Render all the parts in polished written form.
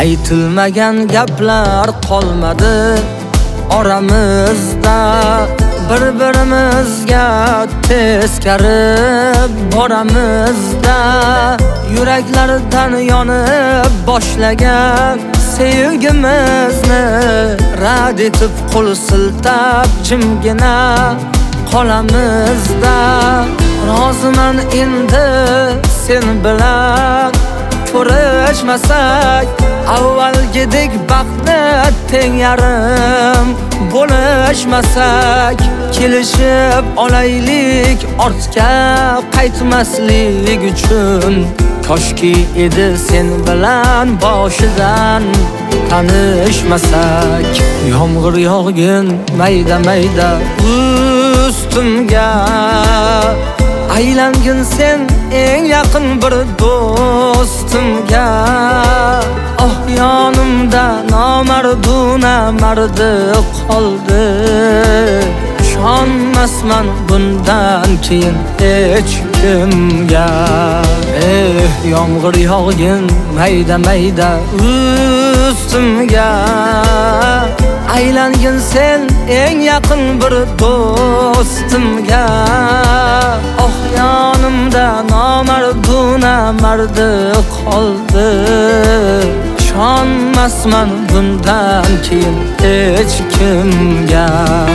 Aytilmagan gaplar qolmadi oramizda, bir-birimizga teskari boramizda. Yuraklardan yonib boshlagan sevgimizni rad etib qo'l siltab jimgina qolamizda. Roziman endi sen bilan ko'rishmasak, avvalgidek baxtni teng yarim bo'lishmasak. Kelishib olaylik ortga qaytmaslik uchun. Koshki edi sen bilan boshidan tanishmasak. Yomg'ir yog'gin mayda-mayda ustimga, aylangin sen eng yaqin bir do'stimga. Oh yonimda nomarduna mardi qoldi, ishonmasman bundan keyin hech kimga. Yomg'ir yog'gin mayda-mayda ustimga, aylangin sen eng yaqin bir do'stimga. Oh yonimda nomarduna mardi qoldi, ishonmasman bundan keyin hech kimga.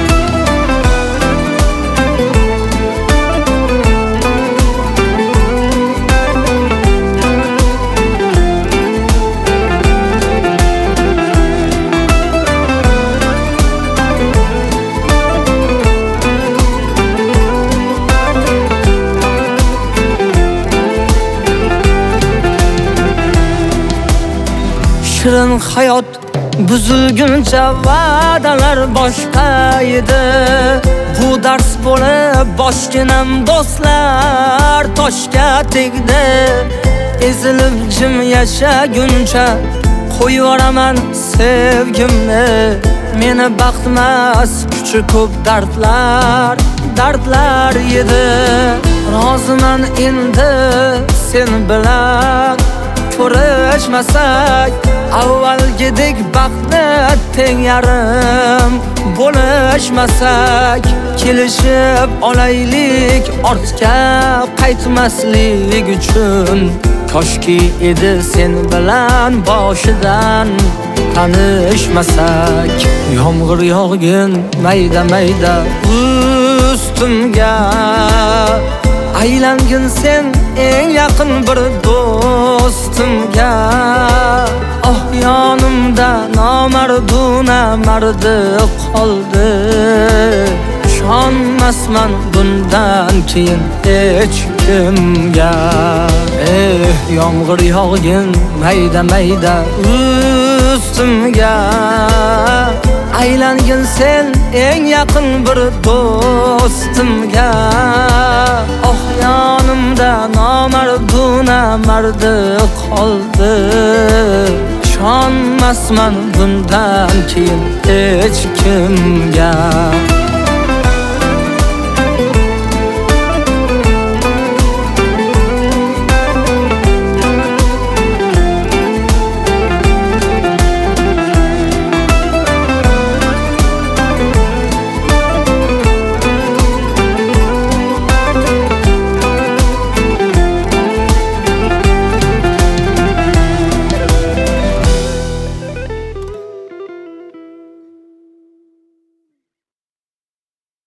Shirin hayot buzilguncha va'dalar boshqa edi. Bu dars bo'lib boshginam do'stlar toshga tegdi. Ezilib jim yashaguncha qo'yvoraman sevgimni. Meni baxtmas kuchi ko'p dardlar edi. Roziman endi sen bilan ko'rishmasak, avvalgidek baxtni teng yarim bo'lishmasak. Kelishib olaylik ortga qaytmaslik uchun. Koshki edi sen bilan boshidan tanishmasak. Yomg'ir yog'gin mayda-mayda ustimga, aylangin sen eng yaqin bir do'stimga. Oh yonimda nomarduna mardi qoldi, ishonmasman bundan keyin hech kimga. Yomg'ir yog'gin mayda-mayda ustimga, aylangin sen eng yaqin bir do'stimga. Oh yonimda nomarduna mardi qoldi, ishonmasman bundan keyin hech kimga.